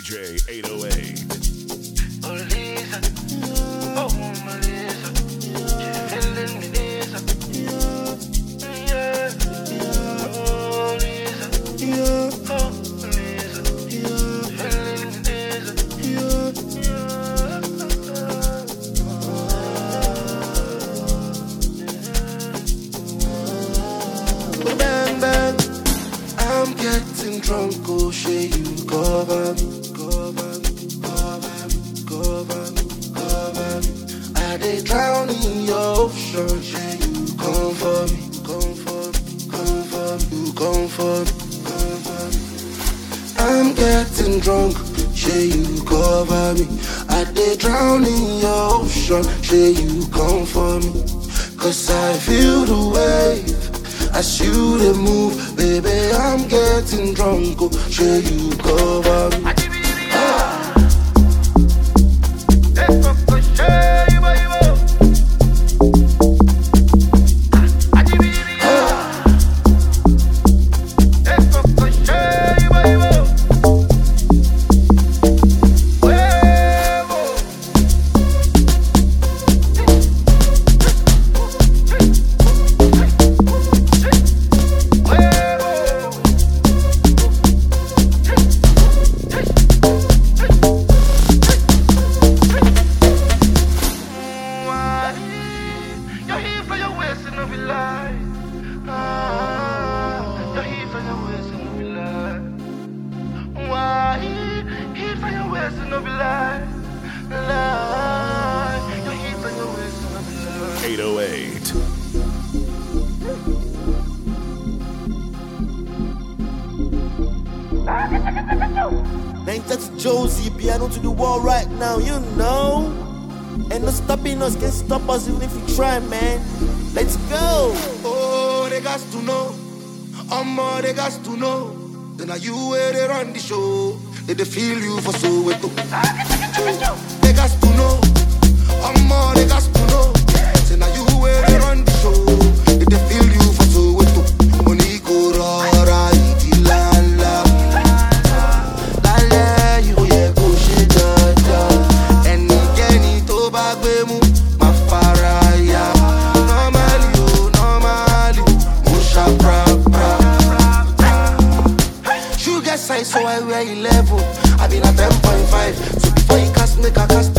DJ 808. Oh, Lisa. Oh, Melissa. She's feeling me, Lisa. Yeah. Oh, Lisa. Oh, Lisa. Feeling me, Lisa. Bang, bang. I'm getting drunk, oh, shit, you cover me. I dey drown in your ocean, yeah, you come for me, you come for me. I'm getting drunk, yeah, you cover me. I dey drown in your ocean, yeah, you come for me. Cause I feel the wave, as you dey move, baby, I'm getting drunk, oh, yeah, you cover me. That's Josie, piano to the wall right now, you know. Ain't no stopping us, can't stop us even if we try, man. Let's go. Oh, they got to know. More, they got to know. Then are you where they run the show? They feel you for so wet. They got to know. More, they got to know. Then are you where they run the show? They feel you for so wet. Money go rara, iti la la. So I wear 11, I been at 10.5. So before you cast, make a cast.